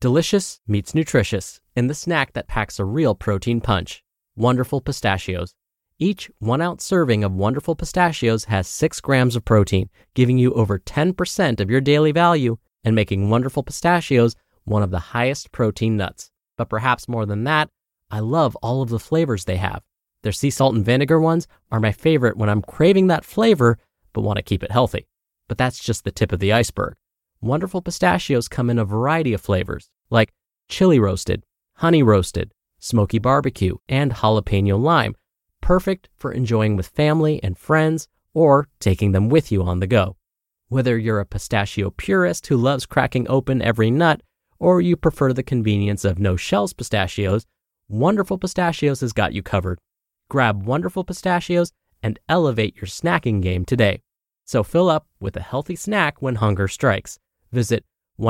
Delicious meets nutritious in the snack that packs a real protein punch. Wonderful Pistachios. Each 1-ounce serving of Wonderful Pistachios has 6 grams of protein, giving you over 10% of your daily value and making Wonderful Pistachios one of the highest protein nuts. But perhaps more than that, I love all of the flavors they have. Their sea salt and vinegar ones are my favorite when I'm craving that flavor but want to keep it healthy. But that's just the tip of the iceberg. Wonderful Pistachios come in a variety of flavors, like chili roasted, honey roasted, smoky barbecue, and jalapeno lime, perfect for enjoying with family and friends or taking them with you on the go. Whether you're a pistachio purist who loves cracking open every nut, or you prefer the convenience of no-shells pistachios, Wonderful Pistachios has got you covered. Grab Wonderful Pistachios and elevate your snacking game today. So fill up with a healthy snack when hunger strikes. Visit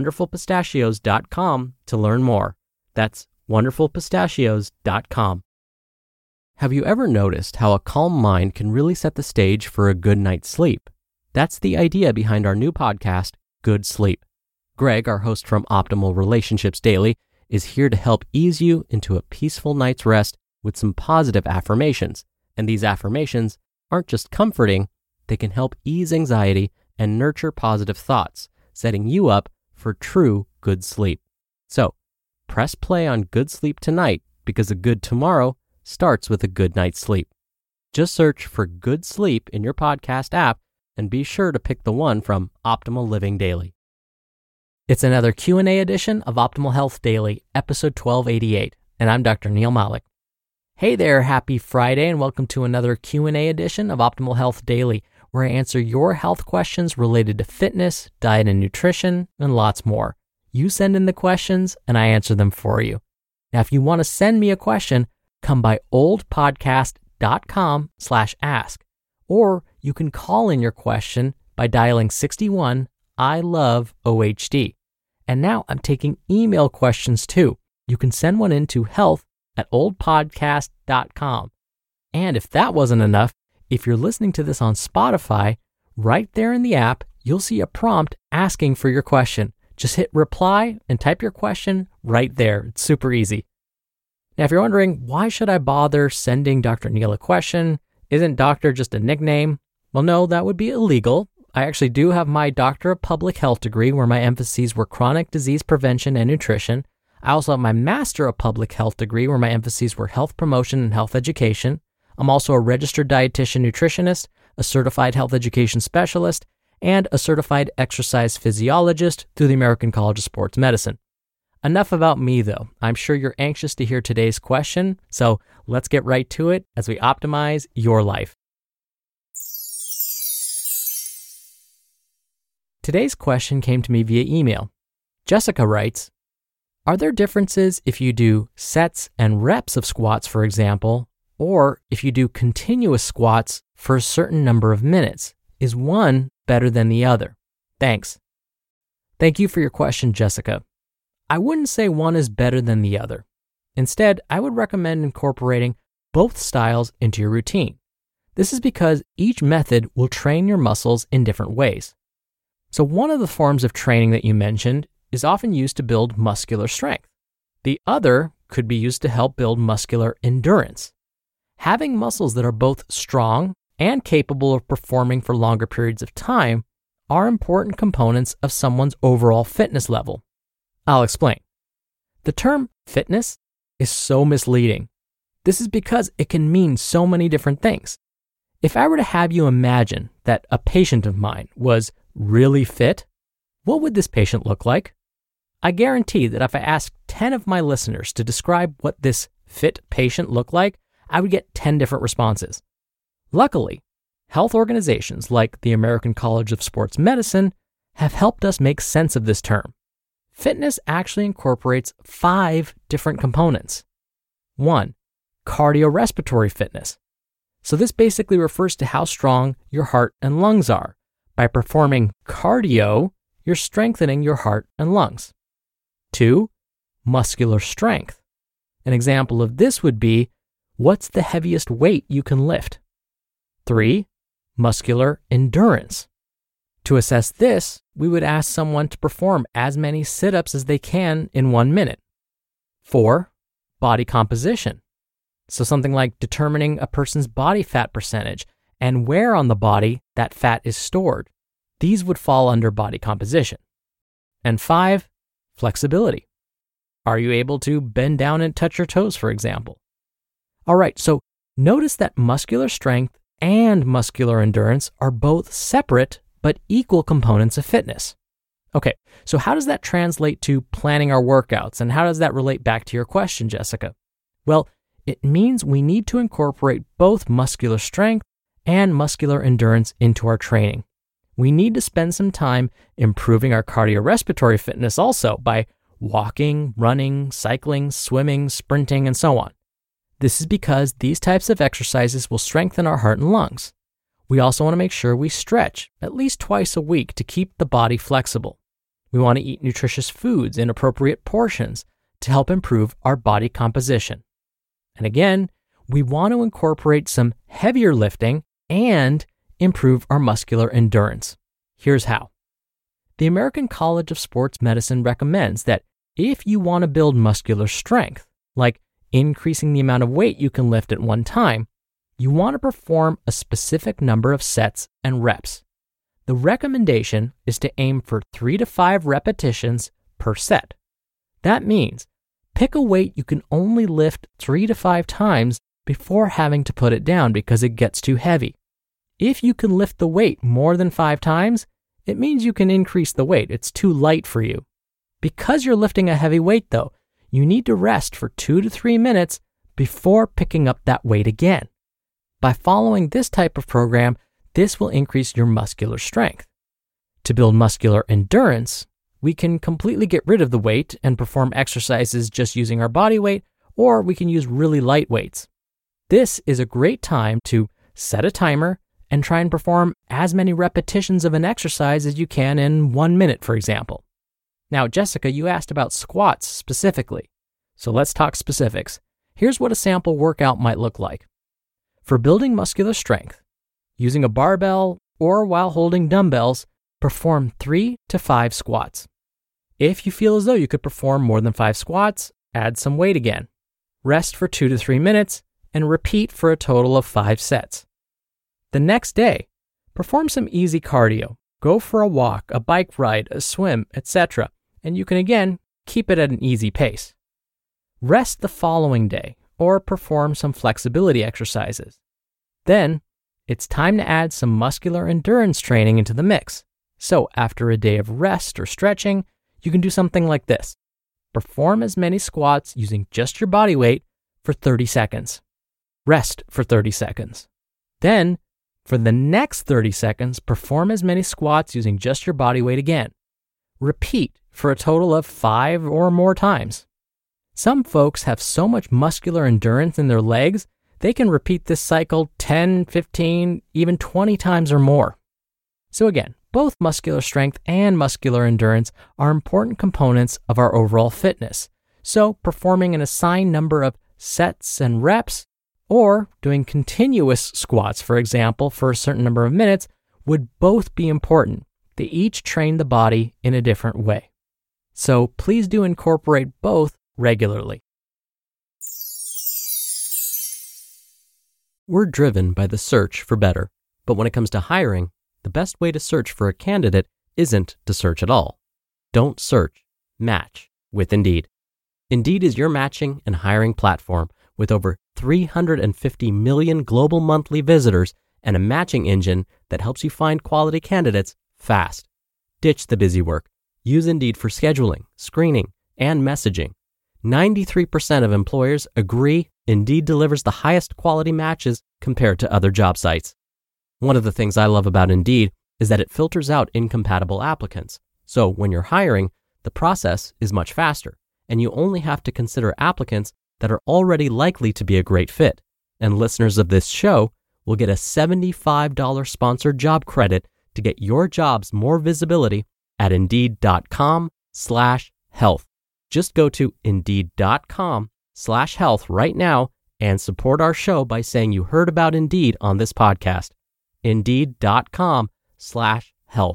wonderfulpistachios.com to learn more. That's wonderfulpistachios.com. Have you ever noticed how a calm mind can really set the stage for a good night's sleep? That's the idea behind our new podcast, Good Sleep. Greg, our host from Optimal Relationships Daily, is here to help ease you into a peaceful night's rest with some positive affirmations. And these affirmations aren't just comforting, they can help ease anxiety and nurture positive thoughts, setting you up for true good sleep. So, press play on Good Sleep tonight because a good tomorrow starts with a good night's sleep. Just search for Good Sleep in your podcast app and be sure to pick the one from Optimal Living Daily. It's another Q&A edition of Optimal Health Daily, episode 1288, and I'm Dr. Neil Malik. Hey there, happy Friday, and welcome to another Q&A edition of Optimal Health Daily, where I answer your health questions related to fitness, diet and nutrition, and lots more. You send in the questions, and I answer them for you. Now, if you want to send me a question, come by oldpodcast.com/ask, or you can call in your question by dialing 61 I love OHD. And now I'm taking email questions too. You can send one in to health@oldpodcast.com. And if that wasn't enough, if you're listening to this on Spotify, right there in the app, you'll see a prompt asking for your question. Just hit reply and type your question right there. It's super easy. Now, if you're wondering, why should I bother sending Dr. Neil a question? Isn't doctor just a nickname? Well, no, that would be illegal. I actually do have my Doctor of Public Health degree where my emphases were chronic disease prevention and nutrition. I also have my Master of Public Health degree where my emphases were health promotion and health education. I'm also a registered dietitian nutritionist, a certified health education specialist, and a certified exercise physiologist through the American College of Sports Medicine. Enough about me, though. I'm sure you're anxious to hear today's question, so let's get right to it as we optimize your life. Today's question came to me via email. Jessica writes, are there differences if you do sets and reps of squats, for example, or if you do continuous squats for a certain number of minutes? Is one better than the other? Thanks. Thank you for your question, Jessica. I wouldn't say one is better than the other. Instead, I would recommend incorporating both styles into your routine. This is because each method will train your muscles in different ways. So one of the forms of training that you mentioned is often used to build muscular strength. The other could be used to help build muscular endurance. Having muscles that are both strong and capable of performing for longer periods of time are important components of someone's overall fitness level. I'll explain. The term fitness is so misleading. This is because it can mean so many different things. If I were to have you imagine that a patient of mine was really fit, what would this patient look like? I guarantee that if I asked 10 of my listeners to describe what this fit patient looked like, I would get 10 different responses. Luckily, health organizations like the American College of Sports Medicine have helped us make sense of this term. Fitness actually incorporates 5 different components. 1, cardiorespiratory fitness. So this basically refers to how strong your heart and lungs are. By performing cardio, you're strengthening your heart and lungs. 2, muscular strength. An example of this would be, what's the heaviest weight you can lift? 3, muscular endurance. To assess this, we would ask someone to perform as many sit-ups as they can in 1 minute. 4, body composition. So something like determining a person's body fat percentage and where on the body that fat is stored. These would fall under body composition. And 5, flexibility. Are you able to bend down and touch your toes, for example? All right, so notice that muscular strength and muscular endurance are both separate but equal components of fitness. Okay, so how does that translate to planning our workouts, and how does that relate back to your question, Jessica? Well, it means we need to incorporate both muscular strength and muscular endurance into our training. We need to spend some time improving our cardiorespiratory fitness also by walking, running, cycling, swimming, sprinting, and so on. This is because these types of exercises will strengthen our heart and lungs. We also want to make sure we stretch at least twice a week to keep the body flexible. We want to eat nutritious foods in appropriate portions to help improve our body composition. And again, we want to incorporate some heavier lifting and improve our muscular endurance. Here's how. The American College of Sports Medicine recommends that if you want to build muscular strength, like increasing the amount of weight you can lift at one time, you want to perform a specific number of sets and reps. The recommendation is to aim for 3 to 5 repetitions per set. That means pick a weight you can only lift 3 to 5 times before having to put it down because it gets too heavy. If you can lift the weight more than 5 times, it means you can increase the weight. It's too light for you. Because you're lifting a heavy weight though, you need to rest for 2 to 3 minutes before picking up that weight again. By following this type of program, this will increase your muscular strength. To build muscular endurance, we can completely get rid of the weight and perform exercises just using our body weight, or we can use really light weights. This is a great time to set a timer and try and perform as many repetitions of an exercise as you can in 1 minute, for example. Now, Jessica, you asked about squats specifically. So let's talk specifics. Here's what a sample workout might look like. For building muscular strength, using a barbell or while holding dumbbells, perform 3 to 5 squats. If you feel as though you could perform more than 5 squats, add some weight again. Rest for 2 to 3 minutes and repeat for a total of 5 sets. The next day, perform some easy cardio. Go for a walk, a bike ride, a swim, etc. And you can again keep it at an easy pace. Rest the following day or perform some flexibility exercises. Then, it's time to add some muscular endurance training into the mix. So after a day of rest or stretching, you can do something like this. Perform as many squats using just your body weight for 30 seconds. Rest for 30 seconds. Then, for the next 30 seconds, perform as many squats using just your body weight again. Repeat for a total of 5 or more times. Some folks have so much muscular endurance in their legs, they can repeat this cycle 10, 15, even 20 times or more. So again, both muscular strength and muscular endurance are important components of our overall fitness. So performing an assigned number of sets and reps, or doing continuous squats, for example, for a certain number of minutes, would both be important. They each train the body in a different way. So please do incorporate both regularly. We're driven by the search for better, but when it comes to hiring, the best way to search for a candidate isn't to search at all. Don't search, match with Indeed. Indeed is your matching and hiring platform with over 350 million global monthly visitors and a matching engine that helps you find quality candidates fast. Ditch the busy work. Use Indeed for scheduling, screening, and messaging. 93% of employers agree Indeed delivers the highest quality matches compared to other job sites. One of the things I love about Indeed is that it filters out incompatible applicants. So when you're hiring, the process is much faster, and you only have to consider applicants that are already likely to be a great fit. And listeners of this show will get a $75 sponsored job credit to get your jobs more visibility at Indeed.com/health. Just go to Indeed.com/health right now and support our show by saying you heard about Indeed on this podcast. Indeed.com/health.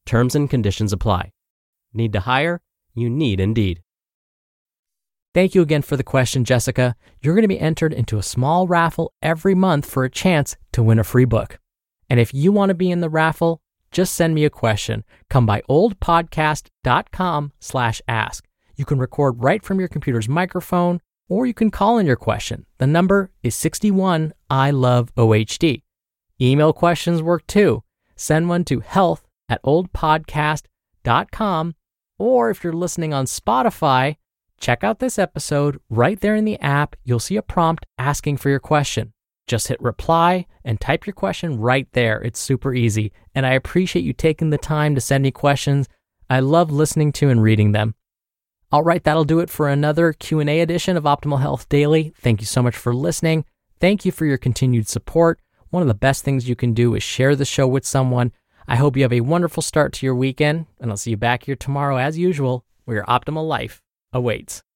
Terms and conditions apply. Need to hire? You need Indeed. Thank you again for the question, Jessica. You're going to be entered into a small raffle every month for a chance to win a free book. And if you want to be in the raffle, just send me a question. Come by oldpodcast.com/ask. You can record right from your computer's microphone, or you can call in your question. The number is 61 I love OHD. Email questions work too. Send one to health@oldpodcast.com, or if you're listening on Spotify, check out this episode. Right there in the app, you'll see a prompt asking for your question. Just hit reply and type your question right there. It's super easy, and I appreciate you taking the time to send me questions. I love listening to and reading them. All right, that'll do it for another Q&A edition of Optimal Health Daily. Thank you so much for listening. Thank you for your continued support. One of the best things you can do is share the show with someone. I hope you have a wonderful start to your weekend, and I'll see you back here tomorrow as usual, where your optimal life awaits.